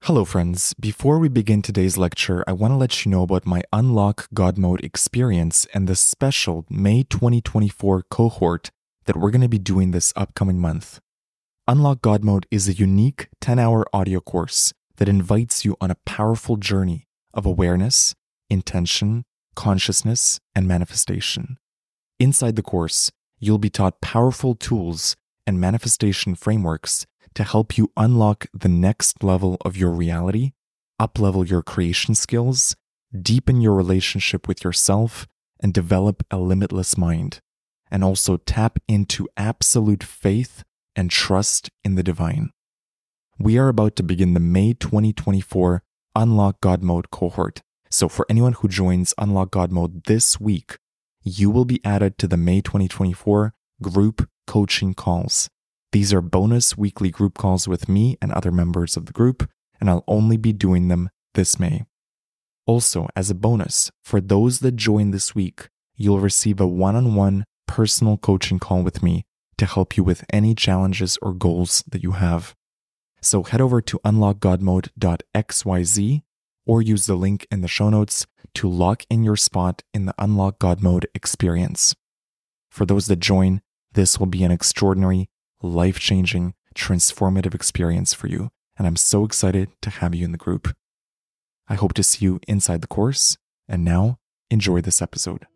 Hello friends, before we begin today's lecture, I want to let you know about my Unlock God Mode experience and the special May 2024 cohort that we're going to be doing this upcoming month. Unlock God Mode is a unique 10-hour audio course that invites you on a powerful journey of awareness, intention, consciousness, and manifestation. Inside the course, you'll be taught powerful tools and manifestation frameworks to help you unlock the next level of your reality, up-level your creation skills, deepen your relationship with yourself, and develop a limitless mind, and also tap into absolute faith and trust in the divine. We are about to begin the May 2024 Unlock God Mode cohort. So for anyone who joins Unlock God Mode this week, you will be added to the May 2024 group coaching calls. These are bonus weekly group calls with me and other members of the group, and I'll only be doing them this May. Also, as a bonus, for those that join this week, you'll receive a one-on-one personal coaching call with me to help you with any challenges or goals that you have. So head over to unlockgodmode.xyz or use the link in the show notes to lock in your spot in the Unlock God Mode experience. For those that join, this will be an extraordinary, life-changing, transformative experience for you, and I'm so excited to have you in the group. I hope to see you inside the course, and now, enjoy this episode.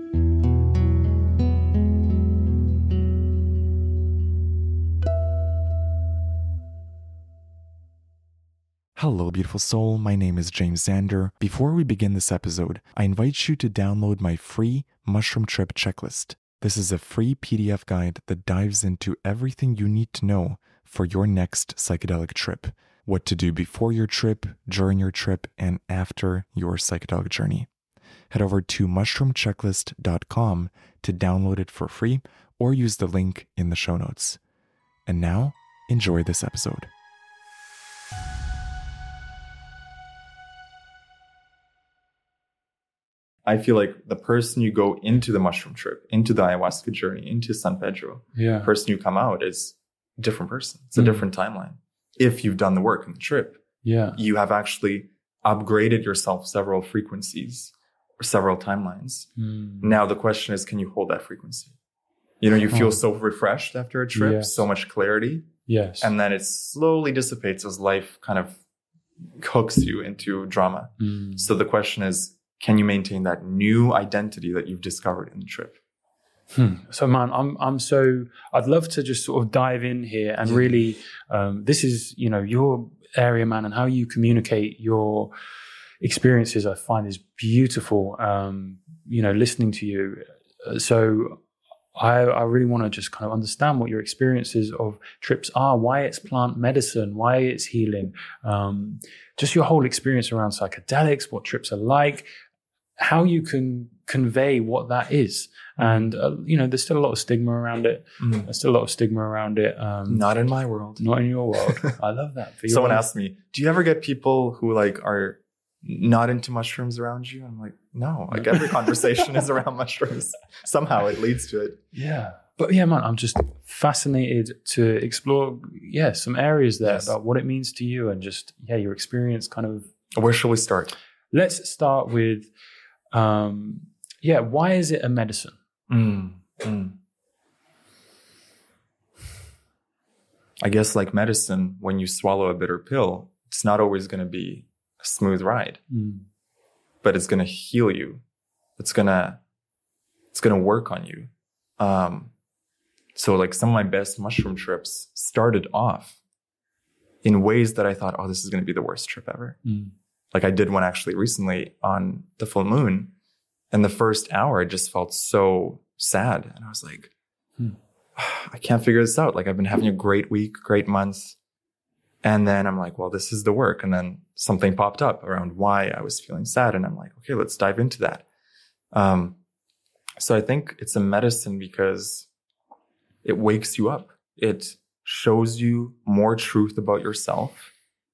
Hello, beautiful soul. My name is James Zander. Before we begin this episode, I invite you to download my free Mushroom Trip Checklist. This is a free PDF guide that dives into everything you need to know for your next psychedelic trip. What to do before your trip, during your trip, and after your psychedelic journey. Head over to mushroomchecklist.com to download it for free or use the link in the show notes. And now, enjoy this episode. I feel like the person you go into the mushroom trip, into the ayahuasca journey, into San Pedro, the person you come out is a different person. It's a different timeline. If you've done the work in the trip, you have actually upgraded yourself several frequencies or several timelines. Now the question is, can you hold that frequency? You know, you feel so refreshed after a trip, so much clarity. Yes. And then it slowly dissipates as life kind of hooks you into drama. So the question is, can you maintain that new identity that you've discovered in the trip? So, man, I'd love to just sort of dive in here and really, this is, your area, man, and how you communicate your experiences, I find is beautiful, listening to you. So I really want to just kind of understand what your experiences of trips are, why it's plant medicine, why it's healing, just your whole experience around psychedelics, what trips are like, how you can convey what that is. And, there's still a lot of stigma around it. There's still a lot of stigma around it. Not in my world. Not in your world. I love that. Someone asked me, do you ever get people who are not into mushrooms around you? I'm like, no, every conversation is around mushrooms. Somehow it leads to it. Yeah. But yeah, man, I'm just fascinated to explore, some areas there about what it means to you and just, your experience kind of. Where shall we start? Let's start with, why is it a medicine? I guess like medicine, when you swallow a bitter pill, it's not always going to be a smooth ride, but it's going to heal you. It's going to work on you. So like some of my best mushroom trips started off in ways that I thought, this is going to be the worst trip ever. Like I did one actually recently on the full moon, and the first hour I just felt so sad. And I was like, I can't figure this out. Like I've been having a great week, great month. And then I'm like, well, this is the work. And then something popped up around why I was feeling sad. And I'm like, okay, let's dive into that. So I think it's a medicine because it wakes you up. It shows you more truth about yourself.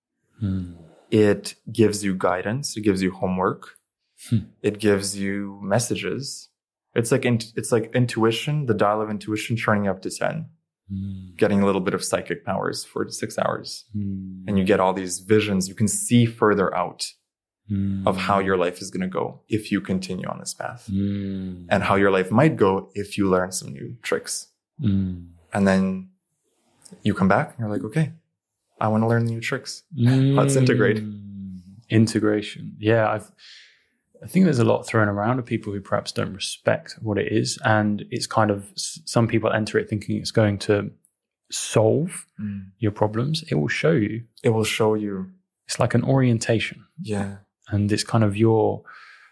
It gives you guidance. It gives you homework. It gives you messages. It's like intuition, the dial of intuition turning up to 10. getting a little bit of psychic powers, 4 to 6 hours. And you get all these visions. You can see further out of how your life is going to go if you continue on this path, and how your life might go if you learn some new tricks. And then you come back and you're like, okay, I want to learn the new tricks. Let's integrate. Integration. Yeah. I think there's a lot thrown around of people who perhaps don't respect what it is. And it's kind of, some people enter it thinking it's going to solve your problems. It will show you. It will show you. It's like an orientation. Yeah. And it's kind of your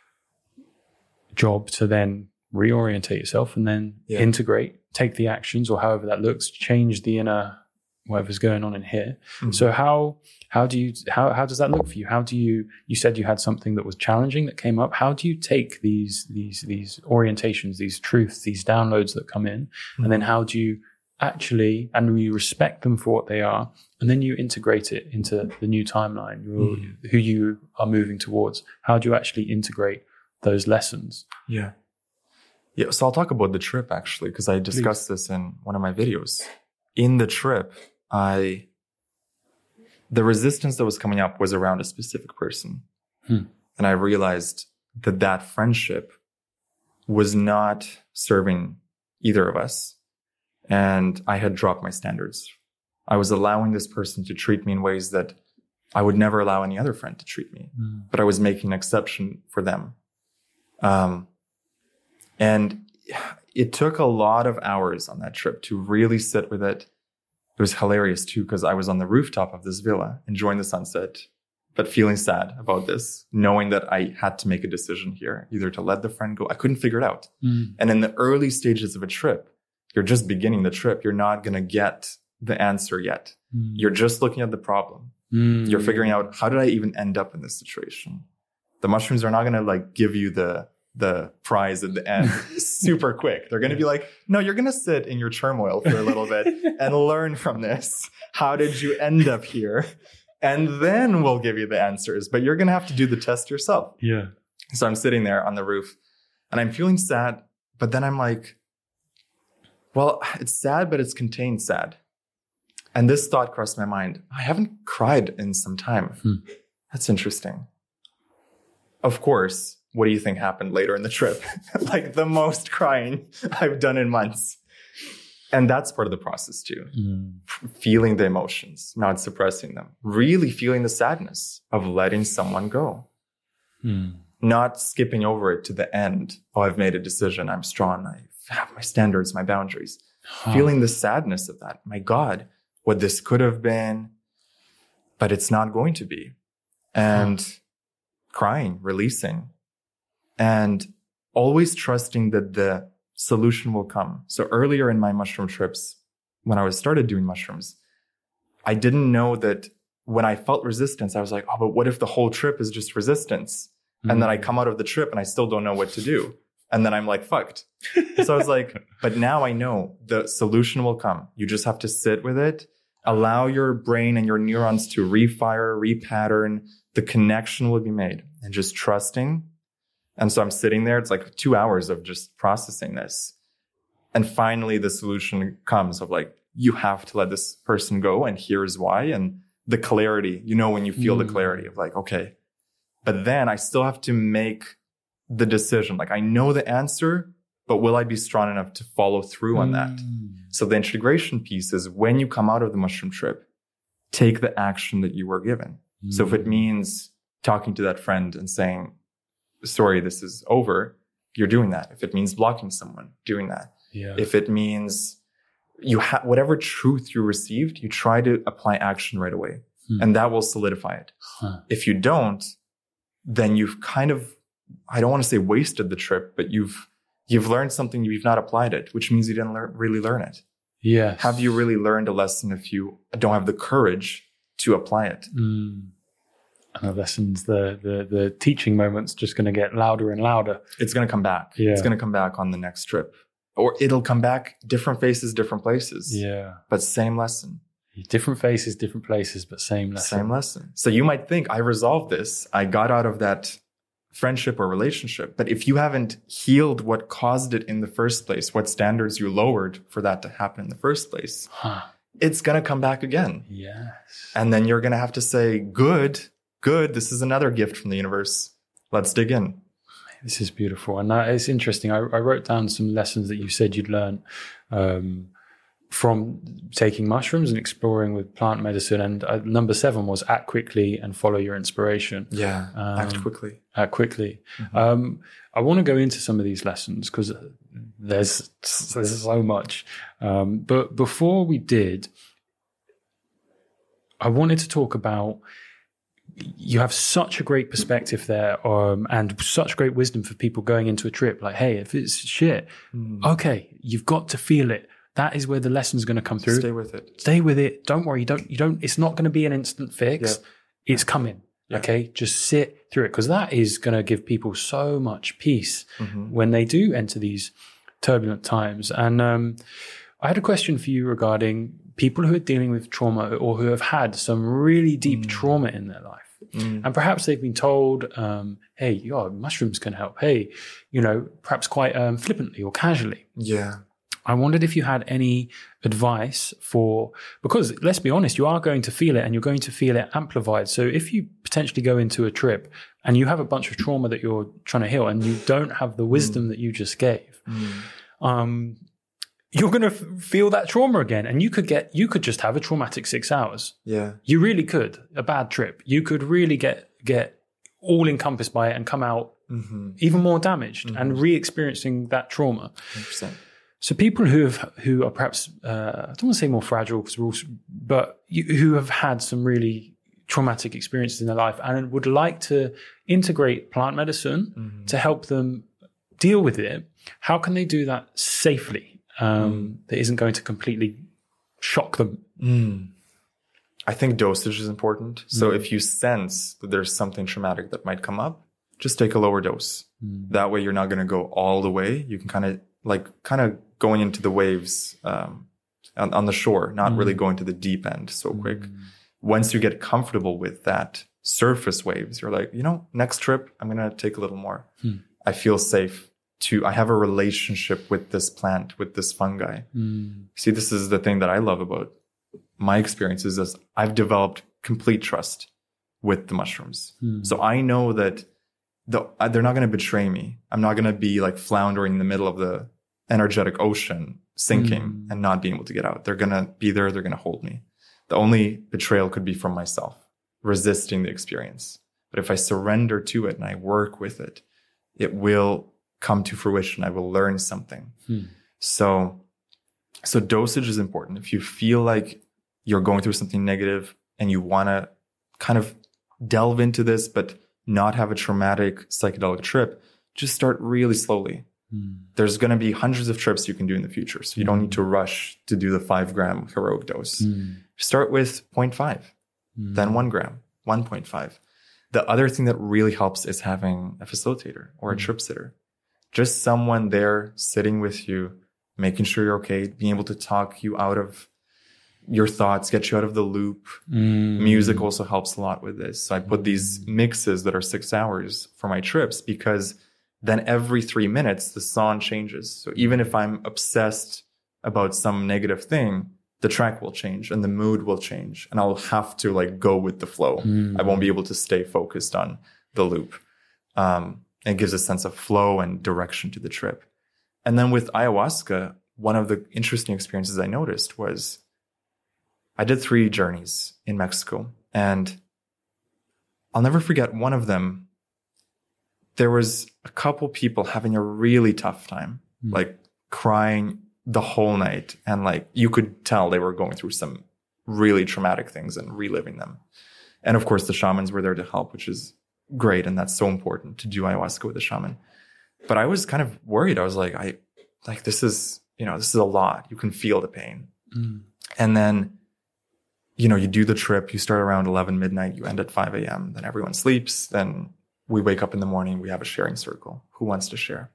job to then reorientate yourself and then integrate, take the actions or however that looks, change the inner, whatever's going on in here. So how does that look for you? How do you said you had something that was challenging that came up. How do you take these orientations, these truths, these downloads that come in, and then how do you actually, and you respect them for what they are, and then you integrate it into the new timeline, who you are moving towards? How do you actually integrate those lessons? Yeah. So I'll talk about the trip actually, because I discussed this in one of my videos. In the trip, the resistance that was coming up was around a specific person. And I realized that friendship was not serving either of us. And I had dropped my standards. I was allowing this person to treat me in ways that I would never allow any other friend to treat me. But I was making an exception for them. And it took a lot of hours on that trip to really sit with it. It was hilarious too, because I was on the rooftop of this villa enjoying the sunset, but feeling sad about this, knowing that I had to make a decision here, either to let the friend go. I couldn't figure it out. And in the early stages of a trip, you're just beginning the trip. You're not going to get the answer yet. You're just looking at the problem. You're figuring out, how did I even end up in this situation? The mushrooms are not going to give you the prize at the end super quick. They're going to be like, no, you're going to sit in your turmoil for a little bit and learn from this. How did you end up here? And then we'll give you the answers, but you're going to have to do the test yourself. Yeah. So I'm sitting there on the roof and I'm feeling sad, but then I'm like, well, it's sad, but it's contained sad. And this thought crossed my mind. I haven't cried in some time. That's interesting. Of course, what do you think happened later in the trip? The most crying I've done in months. And that's part of the process too. Feeling the emotions, not suppressing them. Really feeling the sadness of letting someone go. Not skipping over it to the end. Oh, I've made a decision. I'm strong. I have my standards, my boundaries. Feeling the sadness of that. My God, what this could have been, but it's not going to be. And crying, releasing. And always trusting that the solution will come. So earlier in my mushroom trips, when I started doing mushrooms, I didn't know that when I felt resistance, I was like, oh, but what if the whole trip is just resistance? And then I come out of the trip and I still don't know what to do. And then I'm fucked. So I was like, but now I know the solution will come. You just have to sit with it, allow your brain and your neurons to refire, repattern. The connection will be made, and just trusting. And so I'm sitting there. It's 2 hours of just processing this. And finally, the solution comes of you have to let this person go. And here's why. And the clarity, when you feel the clarity of okay, but then I still have to make the decision. I know the answer, but will I be strong enough to follow through on that? So the integration piece is when you come out of the mushroom trip, take the action that you were given. So if it means talking to that friend and saying, sorry, this is over, you're doing that. If it means blocking someone, doing that. Yeah. If it means whatever truth you received, you try to apply action right away. And that will solidify it. If you don't, then you've kind of, I don't want to say wasted the trip, but you've learned something, you've not applied it, which means you didn't really learn it. Yes. Have you really learned a lesson if you don't have the courage to apply it? And the lessons, the teaching moment's just going to get louder and louder. It's going to come back. Yeah. It's going to come back on the next trip. Or it'll come back, different faces, different places. Yeah. But same lesson. Different faces, different places, but same lesson. Same lesson. So you might think, I resolved this. I got out of that friendship or relationship. But if you haven't healed what caused it in the first place, what standards you lowered for that to happen in the first place, it's going to come back again. Yes. And then you're going to have to say, good, this is another gift from the universe. Let's dig in. This is beautiful. And it's interesting. I wrote down some lessons that you said you'd learned from taking mushrooms and exploring with plant medicine. And number 7 was act quickly and follow your inspiration. Yeah, act quickly. Act quickly. Mm-hmm. I want to go into some of these lessons because there's so much. But before we did, I wanted to talk about, you have such a great perspective there, and such great wisdom for people going into a trip. Like, hey, if it's shit, okay, you've got to feel it. That is where the lesson's going to come through. Stay with it. Stay with it. Don't worry. You don't. It's not going to be an instant fix. Yeah. It's coming. Yeah. Okay, just sit through it, because that is going to give people so much peace when they do enter these turbulent times. And I had a question for you regarding people who are dealing with trauma or who have had some really deep trauma in their life. And perhaps they've been told, hey, mushrooms can help. Hey, perhaps quite flippantly or casually. Yeah. I wondered if you had any advice because let's be honest, you are going to feel it and you're going to feel it amplified. So if you potentially go into a trip and you have a bunch of trauma that you're trying to heal and you don't have the wisdom that you just gave, you're going to feel that trauma again. And you could just have a traumatic 6 hours. Yeah. You really could. A bad trip. You could really get all encompassed by it and come out even more damaged and re-experiencing that trauma. 100%. So people who are perhaps, I don't want to say more fragile, but who have had some really traumatic experiences in their life and would like to integrate plant medicine to help them deal with it, how can they do that safely? That isn't going to completely shock them. I think dosage is important. So if you sense that there's something traumatic that might come up, just take a lower dose. That way you're not going to go all the way. You can kind of going into the waves on the shore, not really going to the deep end so quick. Once you get comfortable with that surface waves, you're like, next trip, I'm going to take a little more. I feel safe. I have a relationship with this plant, with this fungi. See, this is the thing that I love about my experiences is I've developed complete trust with the mushrooms. So I know that they're not going to betray me. I'm not going to be like floundering in the middle of the energetic ocean, sinking and not being able to get out. They're going to be there. They're going to hold me. The only betrayal could be from myself, resisting the experience. But if I surrender to it and I work with it, it will come to fruition. I will learn something. So dosage is important. If you feel like you're going through something negative and you want to kind of delve into this, but not have a traumatic psychedelic trip, just start really slowly. There's going to be hundreds of trips you can do in the future. So you don't need to rush to do the 5-gram heroic dose. Start with 0.5, then 1 gram, 1.5. The other thing that really helps is having a facilitator or a trip sitter. Just someone there sitting with you, making sure you're okay, being able to talk you out of your thoughts, get you out of the loop. Music also helps a lot with this. So I put these mixes that are 6 hours for my trips because then every 3 minutes, the song changes. So even if I'm obsessed about some negative thing, the track will change and the mood will change. And I'll have to go with the flow. I won't be able to stay focused on the loop. It gives a sense of flow and direction to the trip. And then with ayahuasca, one of the interesting experiences I noticed was I did 3 journeys in Mexico. And I'll never forget one of them. There was a couple people having a really tough time, crying the whole night. And you could tell they were going through some really traumatic things and reliving them. And of course, the shamans were there to help, which is great. And that's so important to do ayahuasca with a shaman. But I was kind of worried. I was this is a lot. You can feel the pain. And then, you do the trip, you start around 11 midnight, you end at 5 a.m. Then everyone sleeps. Then we wake up in the morning, we have a sharing circle. Who wants to share?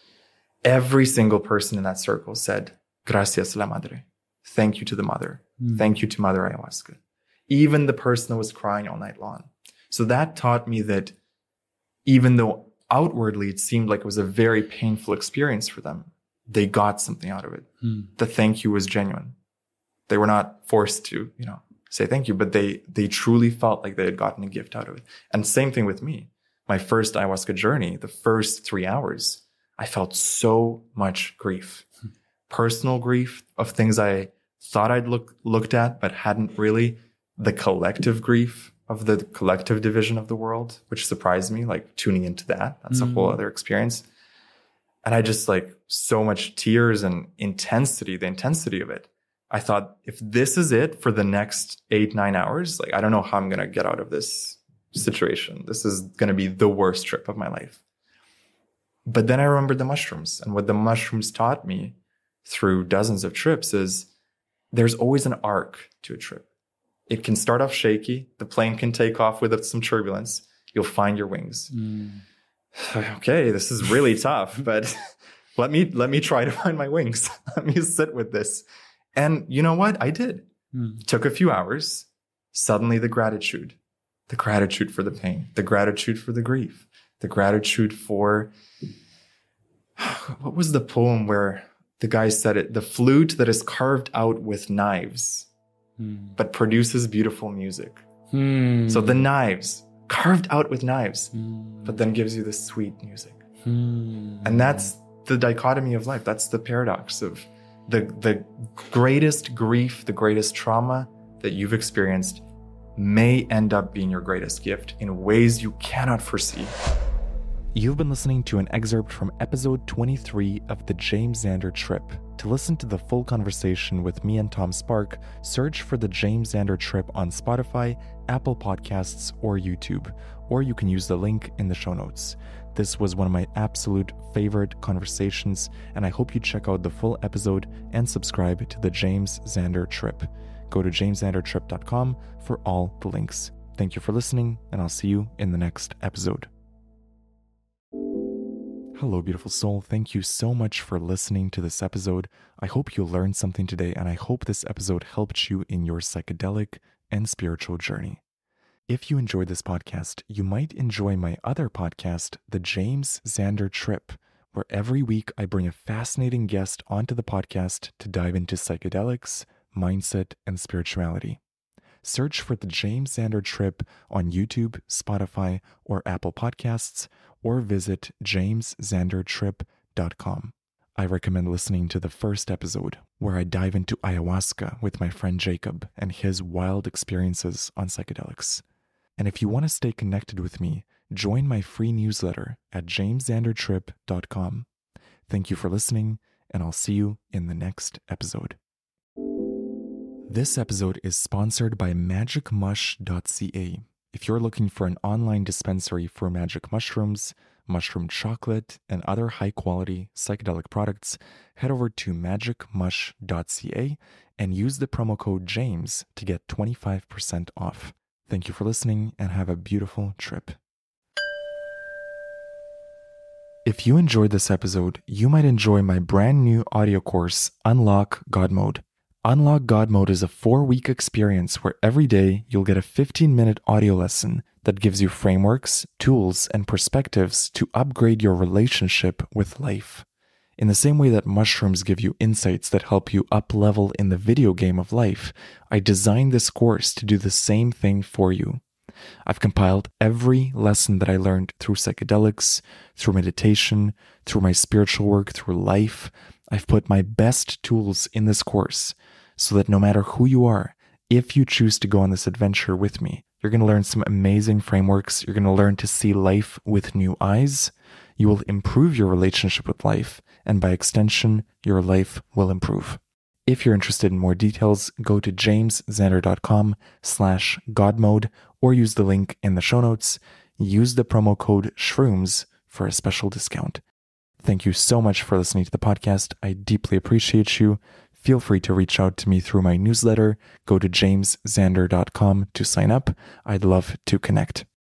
Every single person in that circle said, gracias la madre. Thank you to the mother. Thank you to Mother Ayahuasca. Even the person that was crying all night long. So that taught me that even though outwardly it seemed like it was a very painful experience for them, they got something out of it. The thank you was genuine. They were not forced to, say thank you, but they truly felt like they had gotten a gift out of it. And same thing with me. My first ayahuasca journey, the first 3 hours, I felt so much grief, personal grief of things I thought I'd looked at, but hadn't really. The collective grief of the collective division of the world, which surprised me, like tuning into that. That's a whole other experience. And I just like so much tears and intensity, the intensity of it. I thought, if this is it for the next 8-9 hours, like, I don't know how I'm going to get out of this situation. This is going to be the worst trip of my life. But then I remembered the mushrooms, and what the mushrooms taught me through dozens of trips is there's always an arc to a trip. It can start off shaky. The plane can take off with some turbulence. You'll find your wings. Okay, this is really tough, but let me try to find my wings. Let me sit with this. And you know what? I did. It took a few hours. Suddenly the gratitude for the pain, the gratitude for the grief, the gratitude for, what was the poem where the guy said it? The flute that is carved out with knives, but produces beautiful music. So the knives, carved out with knives, but then gives you this sweet music. And that's the dichotomy of life. That's the paradox of the greatest grief, the greatest trauma that you've experienced may end up being your greatest gift in ways you cannot foresee. You've been listening to an excerpt from episode 23 of the James Zander Trip. To listen to the full conversation with me and Tom Spark, search for the James Zander Trip on Spotify, Apple Podcasts, or YouTube, or you can use the link in the show notes. This was one of my absolute favorite conversations, and I hope you check out the full episode and subscribe to the James Zander Trip. Go to jameszandertrip.com for all the links. Thank you for listening, and I'll see you in the next episode. Hello, beautiful soul. Thank you so much for listening to this episode. I hope you learned something today, and I hope this episode helped you in your psychedelic and spiritual journey. If you enjoyed this podcast, you might enjoy my other podcast, The James Zander Trip, where every week I bring a fascinating guest onto the podcast to dive into psychedelics, mindset, and spirituality. Search for The James Zander Trip on YouTube, Spotify, or Apple Podcasts, or visit jameszandertrip.com. I recommend listening to the first episode, where I dive into ayahuasca with my friend Jacob and his wild experiences on psychedelics. And if you want to stay connected with me, join my free newsletter at jameszandertrip.com. Thank you for listening, and I'll see you in the next episode. This episode is sponsored by magicmush.ca. If you're looking for an online dispensary for magic mushrooms, mushroom chocolate, and other high-quality psychedelic products, head over to magicmush.ca and use the promo code JAMES to get 25% off. Thank you for listening, and have a beautiful trip. If you enjoyed this episode, you might enjoy my brand new audio course, Unlock God Mode. Unlock God Mode is a 4-week experience where every day you'll get a 15-minute audio lesson that gives you frameworks, tools, and perspectives to upgrade your relationship with life. In the same way that mushrooms give you insights that help you up-level in the video game of life, I designed this course to do the same thing for you. I've compiled every lesson that I learned through psychedelics, through meditation, through my spiritual work, through life. I've put my best tools in this course so that no matter who you are, if you choose to go on this adventure with me, you're going to learn some amazing frameworks. You're going to learn to see life with new eyes. You will improve your relationship with life, and by extension, your life will improve. If you're interested in more details, go to jameszandertrip.com/godmode or use the link in the show notes. Use the promo code SHROOMS for a special discount. Thank you so much for listening to the podcast. I deeply appreciate you. Feel free to reach out to me through my newsletter. Go to jameszander.com to sign up. I'd love to connect.